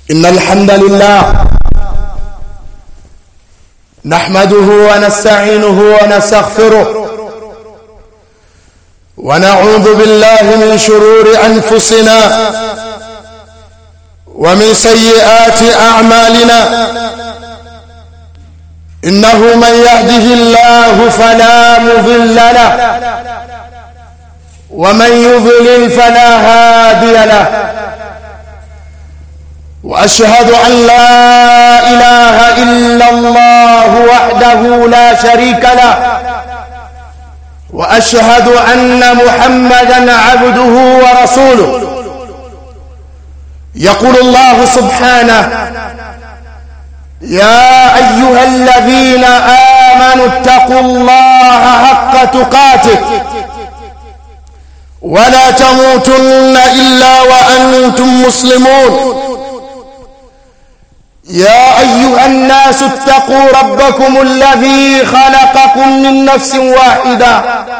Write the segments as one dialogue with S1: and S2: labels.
S1: إن الحمد لله نحمده ونستعينه ونستغفره ونعوذ بالله من شرور أنفسنا ومن سيئات أعمالنا. إنه من يهده الله فلا مضل له ومن يضلل فلا هادي له. وأشهد أن لا إله إلا الله وحده لا شريك له، وأشهد أن محمدًا عبده ورسوله. يقول الله سبحانه: يا أيها الذين آمنوا اتقوا الله حق تقاته ولا تموتن إلا وأنتم مسلمون. يا أيها الناس اتقوا ربكم الذي خلقكم من نفس واحدة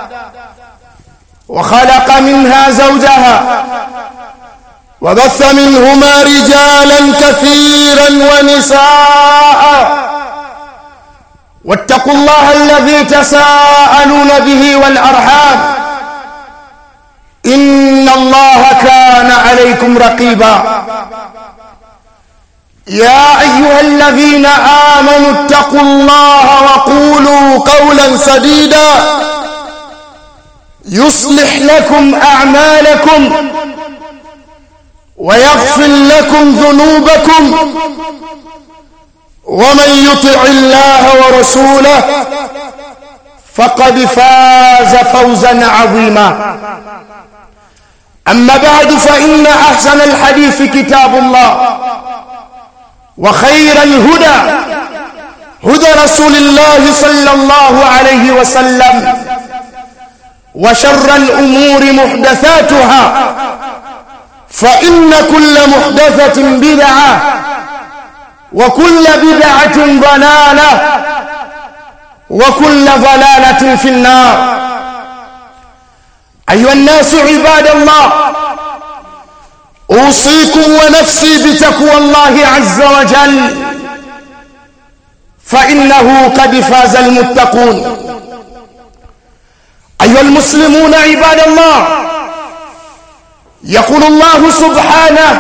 S1: وخلق منها زوجها وبث منهما رجالا كثيرا ونساء، واتقوا الله الذي تساءلون به والأرحام إن الله كان عليكم رقيبا. يا أيها الذين آمنوا اتقوا الله وقولوا قولا سديدا يصلح لكم أعمالكم ويغفر لكم ذنوبكم، ومن يطع الله ورسوله فقد فاز فوزا عظيما. أما بعد، فإن أحسن الحديث كتاب الله، وخير الهدى هدى رسول الله صلى الله عليه وسلم، وشر الأمور محدثاتها، فإن كل محدثة بدعة، وكل بدعة ضلالة، وكل ضلالة في النار. أيها الناس عباد الله، أوصيكم ونفسي بتقوى الله عز وجل، فإنه قد فاز المتقون. أيها المسلمون عباد الله، يقول الله سبحانه: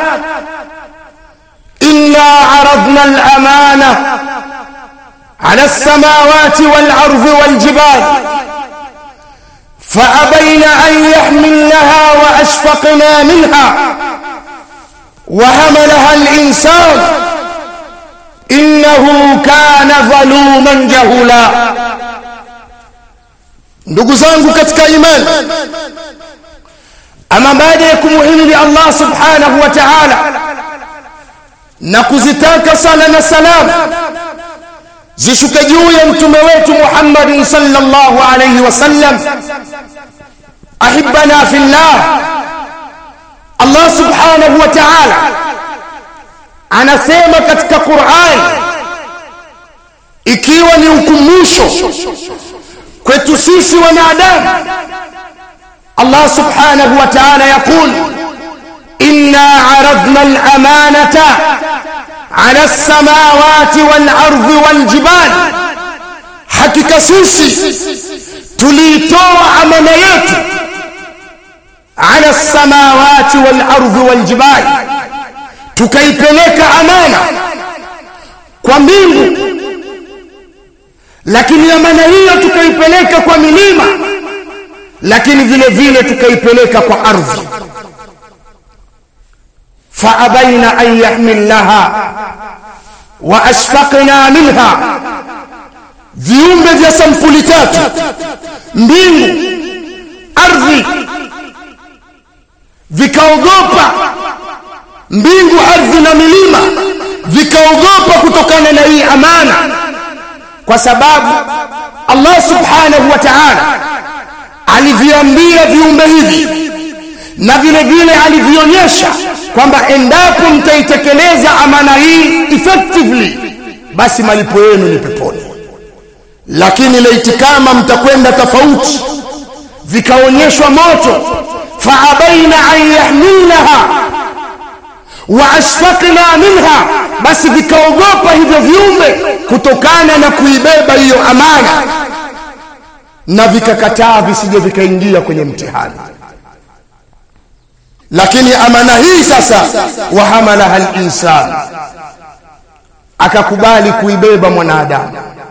S1: إنا عرضنا الأمانة على السماوات والأرض والجبال فأبين أن يحملنها وأشفقنا منها وحملها الإنسان إنه كان ظلوما جهولا. ndugu zangu katika imani, ama baada ya kumuhimidi Allah subhanahu wa ta'ala na kuzitaka sala na salam zishuke juu ya mtume wetu Muhammad sallallahu alayhi wasallam, ahibbana fillah, Allah subhanahu wa ta'ala anasema katika Qur'an, ikiwa ni ukumbusho kwetu sisi wanadamu. Allah subhanahu wa ta'ala yaqul: inna aradna al-amanata ala as-samawati wal-ardi wal-jibal, hakika sisi tulitoa amana yetu ala as-samawati wal-ardi wal-jibal, tukaipeleka amana kwa mbingu, lakini amana hiyo tukaipeleka kwa milima, lakini vile vile tukaipeleka kwa ardhi. faabaina an yahmilnaha wa ashfaqna minha, viumbe vya sampuli tatu, mbingu, ardhi, vikaogopa. Mbingu, ardhi na milima vikaogopa kutokana na hii amana, kwa sababu Allah subhanahu wa ta'ala aliviambia viumbe hivi na vile vile alivionyesha kwamba endapo mtaitekeleza amana hii effectively, basi malipo yenu ni peponi. Lakini laiti kama mtakwenda tofauti, vikaonyeshwa moto, faabaina an yahmilnaha wa ashfaqna minha, basi vikaogopa hivyo viumbe kutokana na kuibeba hiyo amana, na vikakataa visije vikaingia kwenye mtihani. Lakini amana hii sasa, wa hamalaha al-insan, akakubali kuibeba mwanadamu,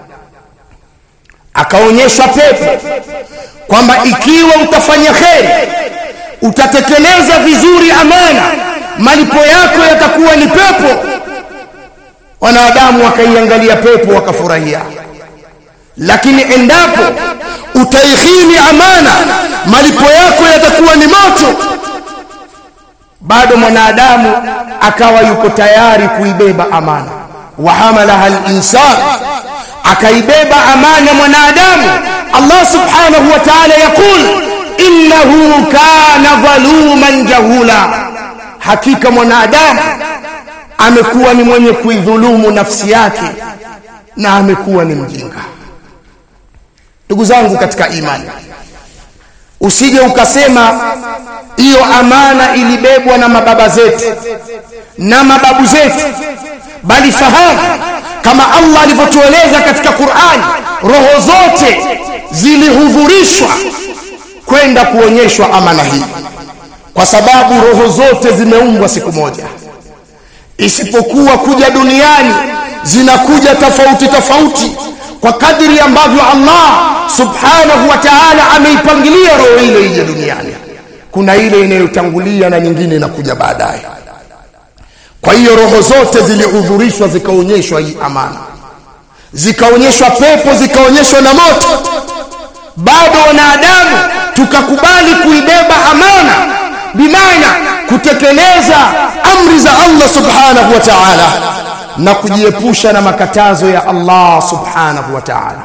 S1: akaonyeshwa pepo kwamba ikiwa utafanya kheri, utatekeleza vizuri amana, malipo yako yatakuwa ni pepo. Wanadamu wakaiangalia pepo wakafurahia. Lakini endapo utaihini amana, malipo yako yatakuwa ni moto. Bado mwanadamu akawa yuko tayari kuibeba amana. Wa hamalaha al-insan, akaibeba amana mwanadamu. Allah subhanahu wa ta'ala yakul innahu kana zaluman jahula, hakika mwanadamu amekuwa ni mwenye kuidhulumu nafsi yake na amekuwa ni mjinga. Ndugu zangu katika imani, usije ukasema hiyo amana ilibebwa na mababa zetu na mababu zetu, bali fahamu kama Allah alivyotueleza katika Qur'an, roho zote zilihudhurishwa kwenda kuonyeshwa amana hii, kwa sababu roho zote zimeumbwa siku moja, isipokuwa kuja duniani zinakuja tofauti tofauti kwa kadiri ambavyo Allah subhanahu wa ta'ala ameipangilia roho ile ije duniani. Kuna ile inayotangulia na nyingine inakuja baadaye. Kwa hiyo roho zote zilihudhurishwa zikaonyeshwa hii amana, zikaonyeshwa pepo, zikaonyeshwa na moto. Bado wanadamu tukakubali kuibeba amana, bimaana kutekeleza amri za Allah subhanahu wa ta'ala na kujiepusha na makatazo ya Allah subhanahu wa ta'ala.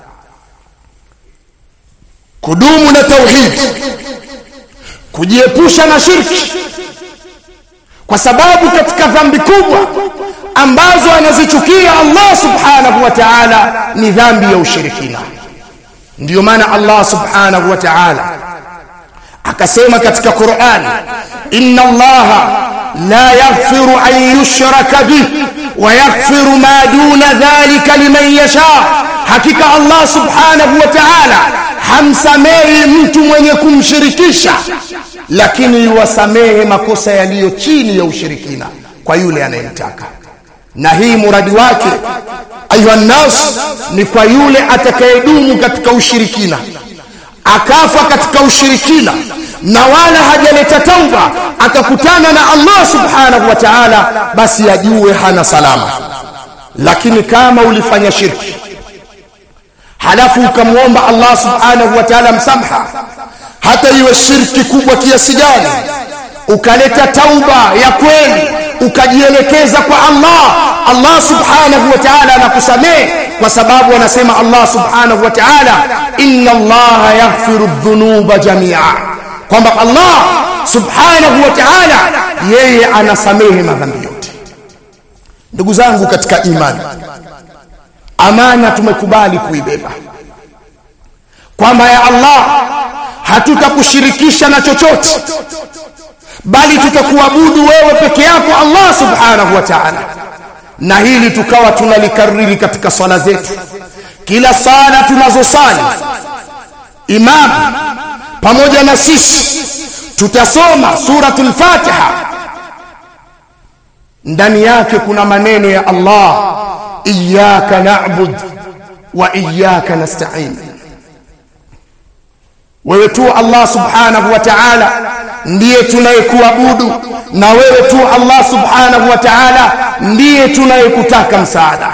S1: Kudumu na tauhid, kujiepusha na shirki, kwa sababu katika dhambi kubwa ambazo anazichukia Allah subhanahu wa ta'ala ni dhambi ya ushirikina. Ndiyo maana Allah subhanahu wa ta'ala akasema katika Qur'an, inna Allah la yaghfiru an yushraka bihi wa yaghfiru ma duna dhalika liman yasha, hakika Allah subhanahu wa ta'ala hamsamehi mtu mwenye kumshirikisha, lakini yuwasamehe makosa yaliyo chini ya ushirikina kwa yule anayemtaka. Na hii muradi wake ayuha nas ni kwa yule atakayedumu katika ushirikina, akafa katika ushirikina na wala hajaleta tauba, akakutana na Allah subhanahu wa ta'ala, basi ajue hana salama. Lakini kama ulifanya shirki halafu ukamwomba Allah subhanahu wa ta'ala msamaha, hata iwe shirki kubwa kiasi gani, ukaleta tauba ya kweli, ukajielekeza kwa Allah, Allah subhanahu wa ta'ala anakusamehe, kwa sababu anasema Allah subhanahu wa ta'ala, inna Allah yaghfiru dhunuba jami'a, kwamba Allah subhanahu wa ta'ala yeye anasamehe madhambi yote. Ndugu zangu katika imani, amana tumekubali kuibeba, kwamba ya Allah hatutakushirikisha na chochote, bali tutakuabudu wewe peke yako Allah subhanahu wa ta'ala. Na hili tukawa tunalikariri katika swala zetu. Kila sala tunazosali, imam pamoja na sisi tutasoma suratul Fatiha. Ndani yake kuna maneno ya Allah, iyyaka na'bud wa iyyaka nasta'in. Wewe tu Allah subhanahu wa ta'ala ndiye tunayekuabudu, na wewe tu Allah subhanahu wa ta'ala ndiye tunayekutaka msaada.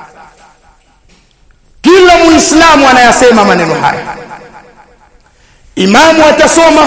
S1: Kila muislamu anayasema maneno haya. Imamu atasoma,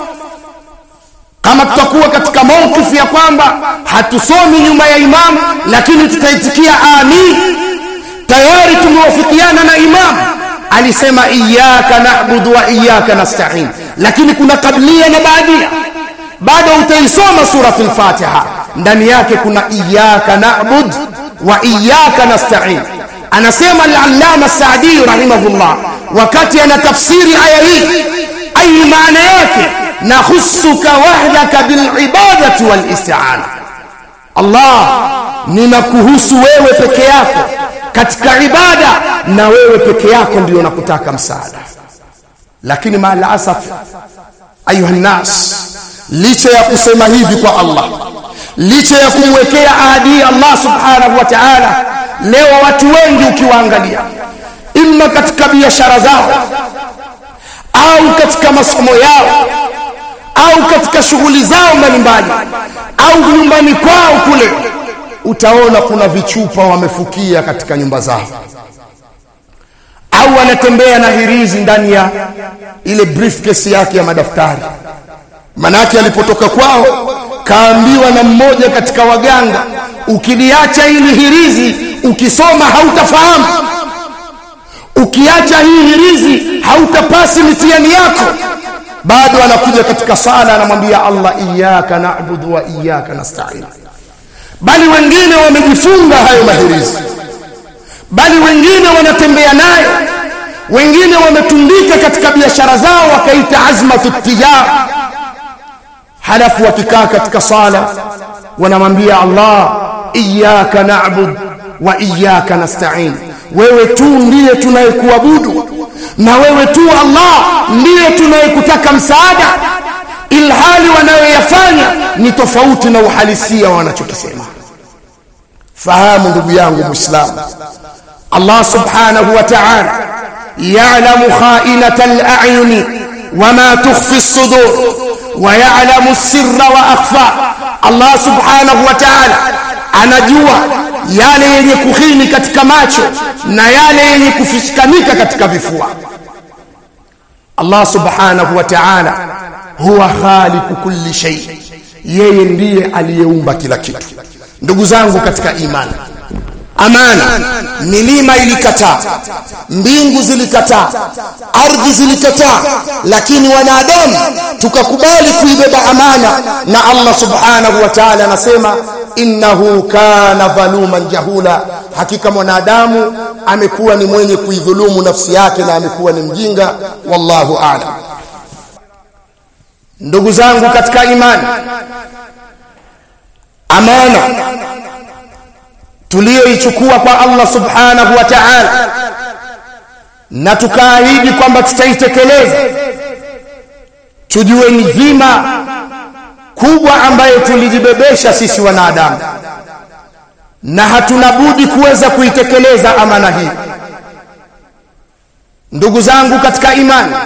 S1: kama tutakuwa katika mawkifu ya kwamba hatusomi nyuma ya imamu lakini tutaitikia amin, tayari tumewafikiana na imamu. Alisema iyyaka na'budu wa iyyaka nasta'in, lakini kuna kablia na baadia. Bado utaisoma suratul Fatiha, ndani yake kuna iyyaka na'budu wa iyyaka nasta'in. Anasema al-Allama Saadi rahimahullah wakati anatafsiri aya hii, ay maana yake nakhussuka wahdaka bil ibadati wal isti'ana, Allah, ninakuhusu wewe peke yako katika ibada, na wewe peke yako ndio nakutaka msaada. Lakini maal asaf ayuha nas, licha ya kusema hivi kwa Allah, licha ya kumwekea ahadi Allah subhanahu wa ta'ala, leo watu wengi ukiwaangalia, imma katika biashara zao au katika masomo yao au katika shughuli zao mbalimbali au nyumbani kwao kule, utaona kuna vichupa wamefukia katika nyumba zao, au wanatembea na hirizi ndani ya ile briefcase yake ya madaftari. Manake alipotoka kwao kaambiwa na mmoja katika waganga, ukiliacha hili hirizi ukisoma hautafahamu, ukiacha hii hirizi hautapasi mitihani yako. Bado anakuja katika sala anamwambia Allah, iyyaka na'budu wa iyyaka nasta'in. Bali wengine wamejifunga hayo mahirizi, bali wengine wanatembea nayo, wengine wametundika katika biashara zao wakaita azmatu tijara. Halafu wakikaa katika sala wanamwambia Allah, iyyaka na'budu wa iyyaka nasta'in, wewe tu ndiye tunayekuabudu na wewe tu Allah ndiye tunayekutaka msaada, ilhali wanayoyafanya ni tofauti na uhalisia wanachokisema. Fahamu ndugu yangu Muislamu, Allah subhanahu wa ta'ala ya'lamu kha'inatal a'yuni wama tukhfi as-sudur wa ya'lamu as-sirra wa akhfa. Allah subhanahu wa ta'ala anajua yale yenye kuhini katika macho na yale yenye kufichikanika katika vifua. Allah subhanahu wa ta'ala huwa khaliqu kulli shay, yeye ndiye aliyeumba kila kitu. Ndugu zangu katika imani, amana, milima ilikataa, mbingu zilikataa, ardhi zilikataa, lakini wanadamu tukakubali kuibeba amana. Na Allah subhanahu wa ta'ala anasema, innahu kana dhaluman jahula, hakika mwanadamu amekuwa ni mwenye kuidhulumu nafsi yake na amekuwa ni mjinga. Wallahu a'lam. Ndugu zangu katika imani, amana tuliyoichukua kwa Allah subhanahu wa ta'ala na tukaahidi kwamba tutaitekeleza, tujue ni dhima kubwa ambayo tulijibebesha sisi wanadamu, na hatuna budi kuweza kuitekeleza amana hii. Ndugu zangu katika imani,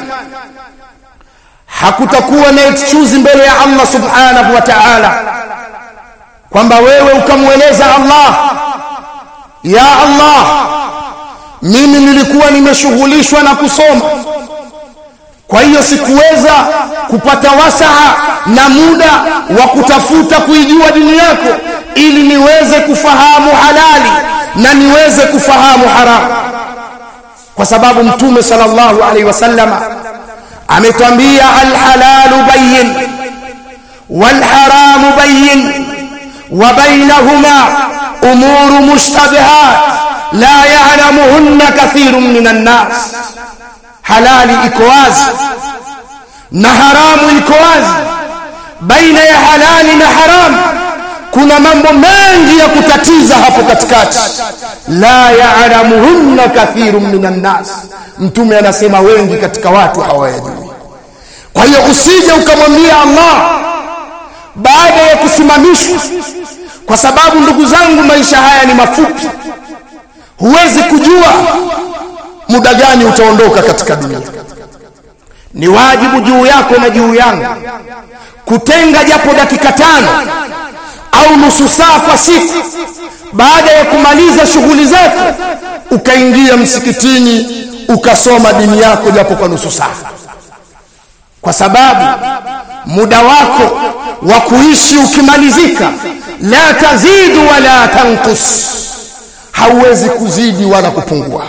S1: hakutakuwa na excuse mbele ya Allah subhanahu wa ta'ala kwamba wewe ukamweleza Allah, ya Allah, mimi nilikuwa nimeshughulishwa na kusoma, kwa hiyo sikuweza kupata wasaa na muda wa kutafuta kuijua dini yako ili niweze kufahamu halali na niweze kufahamu haramu. Kwa sababu Mtume sallallahu alaihi wasallam ametwambia, alhalalu bayyin wal haramu bayyin wa bainahuma umuru mushtabihat la ya'lamuhunna kathirun minan nas. Halali iko wazi na haramu iko wazi. Baina ya halali na haramu kuna mambo mengi ya kutatiza hapo katikati. La ya'lamuhunna kathirun minan nas, Mtume anasema wengi katika watu hawayajui. Kwa hiyo usije ukamwambia Allah baada ya kusimamishwa, kwa sababu ndugu zangu, maisha haya ni mafupi. Huwezi kujua muda gani utaondoka katika dunia. Ni wajibu juu yako na juu yangu kutenga japo dakika 5 au nusu saa kwa siku, baada ya kumaliza shughuli zako ukaingia msikitini ukasoma dini yako japo kwa nusu saa, kwa sababu muda wako wa kuishi ukimalizika, la tazidu wala tanqus, hauwezi kuzidi wala kupungua.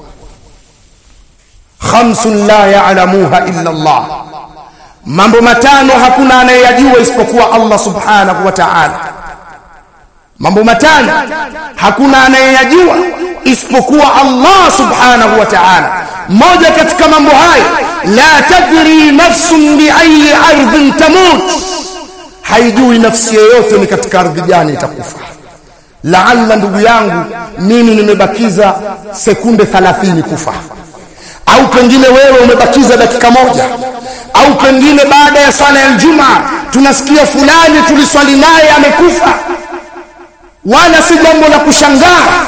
S1: Khamsun la ya'lamuha illa Allah, mambo 5 hakuna anayeyajua isipokuwa Allah subhanahu wa ta'ala. Mambo 5 hakuna anayeyajua isipokuwa Allah subhanahu wa ta'ala. Moja katika mambo hayo, la tadri nafsun bi ayi ardhin tamut, haijui nafsi yoyote ni katika ardhi gani itakufa. Laalla ndugu yangu mimi nimebakiza sekunde 30 kufa, au pengine wewe umebakiza dakika moja, au pengine baada ya sala ya Ijumaa tunasikia fulani tuliswali naye amekufa. Wala si jambo la kushangaa.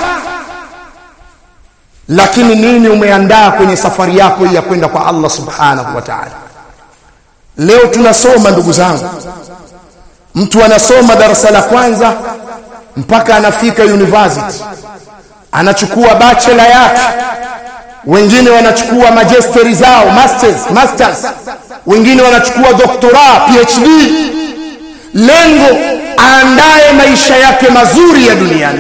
S1: Lakini nini umeandaa kwenye safari yako ya kwenda kwa Allah subhanahu wa ta'ala? Leo tunasoma ndugu zangu, mtu anasoma darasa la kwanza mpaka anafika university, anachukua bachelor yake, wengine wanachukua magister zao, masters, wengine wanachukua doctorate, PhD. Lengo aandae maisha yake mazuri ya duniani.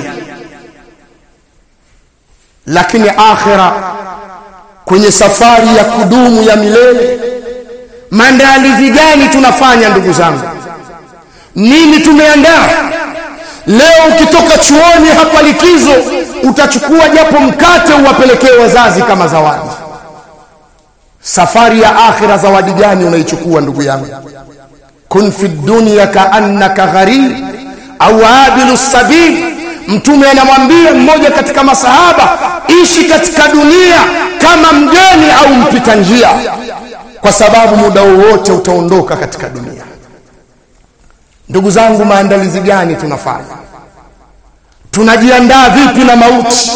S1: Lakini akhira, kwenye safari ya kudumu ya milele, maandalizi gani tunafanya ndugu zangu? Nini tumeandaa? Leo ukitoka chuoni hapa likizo, utachukua japo mkate uwapelekee wazazi kama zawadi. Safari ya akhira, zawadi gani unaichukua ndugu yangu? Kun fi dunya ka'annaka gharib au abilu sabil. Mtume anamwambia mmoja katika masahaba, ishi katika dunia kama mgeni au mpita njia, kwa sababu muda wowote utaondoka katika dunia. Ndugu zangu, maandalizi gani tunafanya? Tunajiandaa vipi na mauti?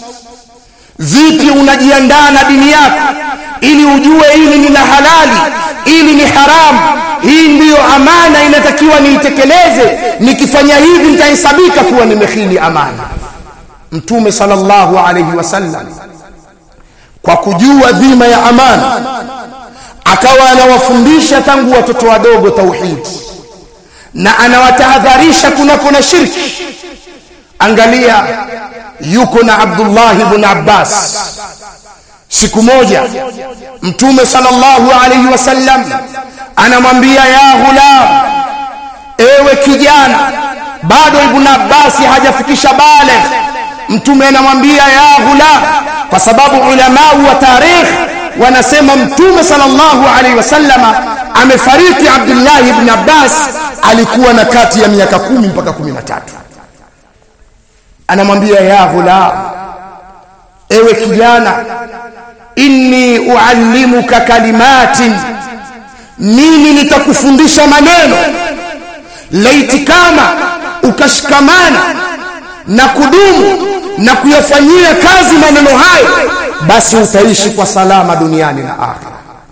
S1: Vipi unajiandaa na dini yako ili ujue hili ni la halali, hili ni haramu, hii ndiyo amana inatakiwa niitekeleze, nikifanya hivi nitahesabika kuwa nimekhili amana. Mtume sallallahu alayhi wasallam kwa kujua dhima ya amana akawa anawafundisha tangu watoto wadogo tauhid, na anawatahadharisha kuna shirki. Angalia, yuko na Abdullah ibn Abbas. Siku moja Mtume sallallahu alayhi wasallam anamwambia, ya ghulam, ewe kijana. Bado Ibn Abbas hajafikisha baligh. Mtume anamwambia ya ghulam, kwa sababu ulama wa tarikh wanasema Mtume sallallahu alayhi wasallam amefariki Abdullah ibn Abbas alikuwa na kati ya miaka 10 mpaka 13. Anamwambia ya ghulam, ewe kijana, inni uallimuka kalimatin, mimi nitakufundisha maneno. Laiti kama ukashikamana na kudumu na kuyafanyia kazi maneno hayo, basi utaishi kwa salama duniani na akhera.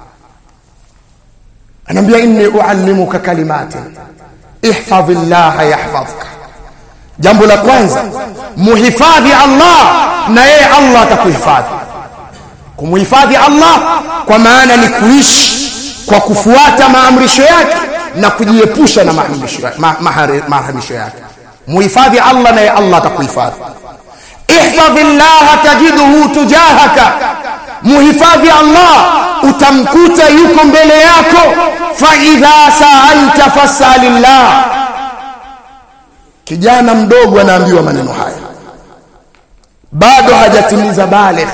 S1: Anambia, inni uallimuka kalimatin ihfadhillaha yahfadhka. Jambo la kwanza, muhifadhi Allah na yeye Allah atakuhifadhi. Kumuhifadhi Allah kwa maana ni kuishi kwa kufuata maamrisho yake na kujiepusha na maharamisho yake. Muhifadhi Allah na yeye Allah atakuhifadhi. Ihfadhillah tajiduhu tujahaka. Muhifadhi Allah, utamkuta yuko mbele yako. Fa idha sa'alta fas'alillah. Kijana mdogo anaambiwa maneno haya, bado hajatimiza baligh.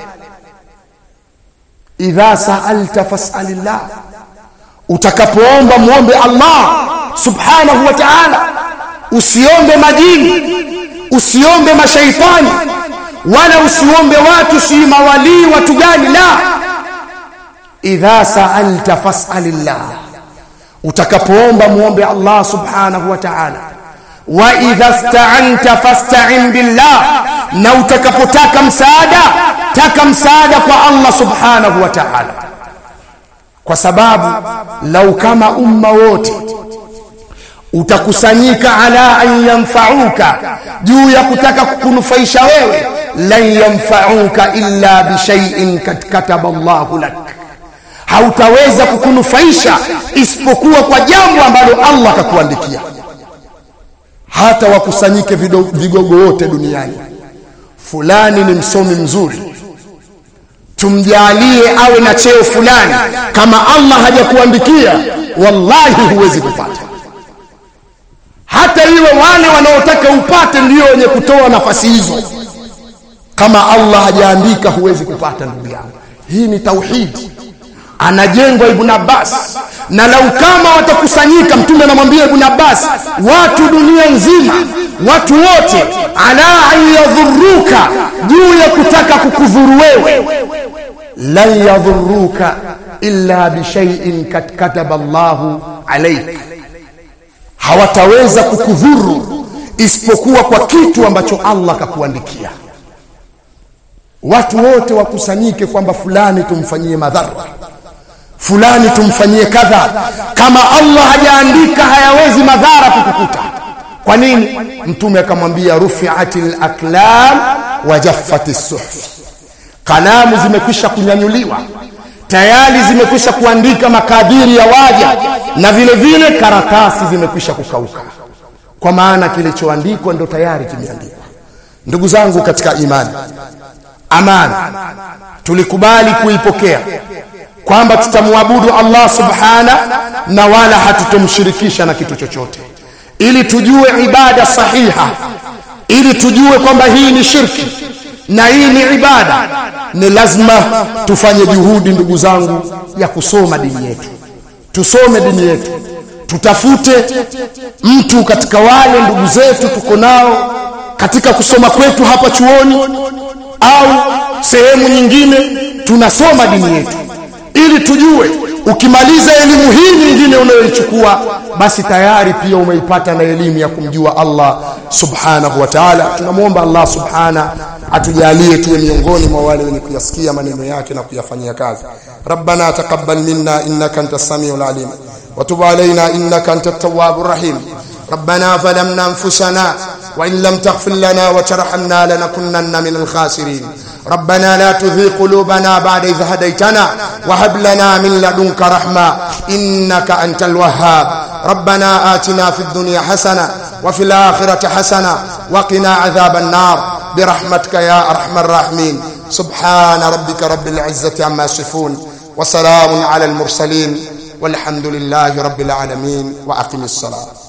S1: Idha sa'alta fas'alillah, utakapoomba muombe Allah subhanahu wa ta'ala. Usiombe majini, usiombe mashaitani, wala usiombe watu si mawali watu gani, la. Idha sa'alta fas'alillah, utakapoomba muombe Allah subhanahu wa ta'ala. Wa idha ista'anta fasta'in billah, na utakapotaka msaada, taka msaada kwa Allah subhanahu wa ta'ala. Kwa sababu lau kama umma wote utakusanyika ala an yanfa'uka, juu ya kutaka kukunufaisha wewe, lan yanfa'uka illa bi shay'in kataba Allahu lak, hautaweza kukunufaisha isipokuwa kwa jambo ambalo Allah akakuandikia. Hata wakusanyike vigogo wote duniani, fulani ni msomi mzuri, tumjalie awe na cheo fulani, kama Allah hajakuandikia, wallahi huwezi kupata. Hata iwe wale wanaotaka upate ndio wenye kutoa nafasi hizo, kama Allah hajaandika huwezi kupata ndugu yangu. Hii ni tauhid. anajengwa Ibn Abbas. Na lau kama watakusanyika, mtume anamwambia Ibn Abbas, watu dunia nzima, watu wote, ala ayadhuruka, juu ya kutaka kukudhuru wewe, la yadhuruka illa bi shay'in kataba Allahu alayk, hawataweza kukudhuru isipokuwa kwa kitu ambacho Allah kakuandikia. Watu wote wakusanyike kwamba fulani tumfanyie madhara, fulani tumfanyie kadha, kama Allah hajaandika hayawezi madhara kukukuta. Kwa nini? Mtume akamwambia rufi'atil aklam wa jaffatis suhuf, kalamu zimekwisha kunyanyuliwa tayari, zimekwisha kuandika makadiri ya waja, na vile vile karatasi zimekwisha kukauka, kwa maana kilichoandikwa ndo tayari kimeandikwa. Ndugu zangu katika imani, amana tulikubali kuipokea kwamba tutamwabudu Allah subhana na wala hatutomshirikisha na kitu chochote, ili tujue ibada sahiha, ili tujue kwamba hii ni shirki na hii ni ibada. Ni lazima tufanye juhudi ndugu zangu ya kusoma dini yetu. Tusome dini yetu, tutafute mtu katika wale ndugu zetu tuko nao katika kusoma kwetu hapa chuoni au sehemu nyingine, tunasoma dini yetu ili tujue ukimaliza elimu hii nyingine unayoichukua, basi tayari pia umeipata na elimu ya kumjua Allah subhanahu wa ta'ala. Tunamuomba Allah subhanahu atujalie tuwe miongoni mwa wale wenye kuyasikia maneno yake na kuyafanyia kazi. Rabbana taqabbal minna innaka antas samiul alim wa tub alaina innaka antat tawwabur rahim. ربنا ظلمنا أنفسنا وإن لم تغفر لنا وترحمنا لنكونن من الخاسرين. ربنا لا تزغ قلوبنا بعد إذ هديتنا وهب لنا من لدنك رحمة إنك أنت الوهاب. ربنا آتنا في الدنيا حسنة وفي الآخرة حسنة وقنا عذاب النار برحمتك يا أرحم الراحمين. سبحان ربك رب العزة عما يصفون وسلام على المرسلين والحمد لله رب العالمين. وأقم الصلاة.